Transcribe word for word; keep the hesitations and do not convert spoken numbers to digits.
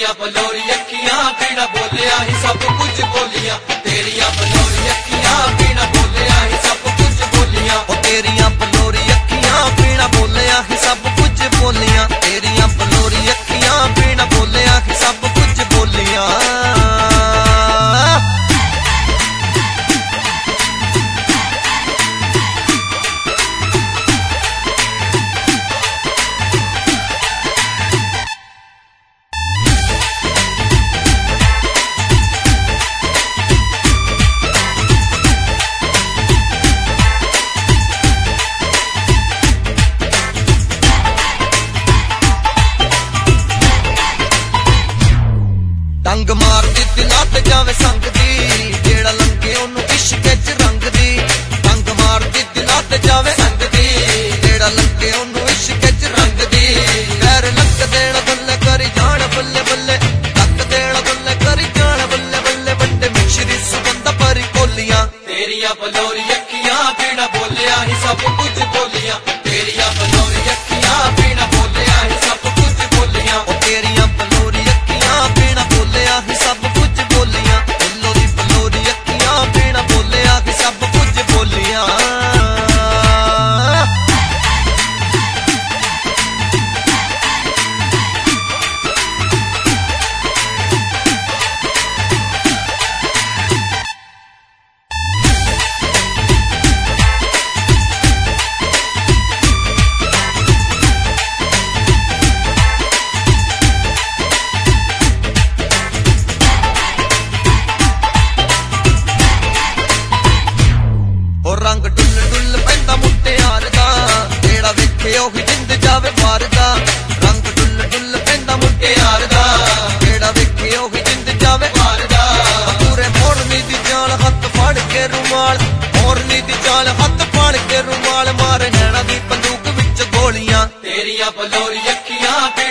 तेरिया बलोरी अखियां बिना बोलिया ही सब कुछ बोलिया। तेरिया बलोरी अखियां बिना बोलिया ही सब कुछ बोलिया। ओ तेरिया बलोरी अखियां बिना बोलिया ही सब कुछ बोलिया। तेरिया बलोरी अखियां बिना बोलिया ही सब कुछ बोलिया। डंग मार दी दिलां ते जावे संग दी, जेड़ा लंघे ओनू इश्क च रंग दी। डंग मार दी दिलां ते जावे संग दी, जेड़ा लंघे ओनू इश्क च रंग दी। पैर लक देना बल्ले करी जान बल्ले बल्ले, लक देना बल्ले करी जान बल्ले बल्ले। बंदे मिश्री सुगंध परी कोलियां। तेरिया बलोरी अखियां बिना बोलिया ही सब कुछ बोलिया। तेरिया बलोरी अखियां बिना बोलिया ही सब कुछ बोलिया। ओ तेरिया बलोरी अखियां बिना बोलिया ही सब कुछ बोलिया। दिलों दी बलोरी अखियां बिना बोलिया ही सब कुछ बोलिया। रंग डुल डुल पैंदा मुटियार दा, जेड़ा वेखे ओही जिंद जावे बार दा। रंग डुल डुल पैंदा मुटियार दा, जेड़ा वेखे ओही जिंद जावे बार दा। पूरे मोरनी दी जाल हथ फड़ के रुमाल, मोरनी दी जाल हथ फड़ के रुमाल। मारे नैना दी बंदूक विच गोलियां। तेरिया बलोरी अखियां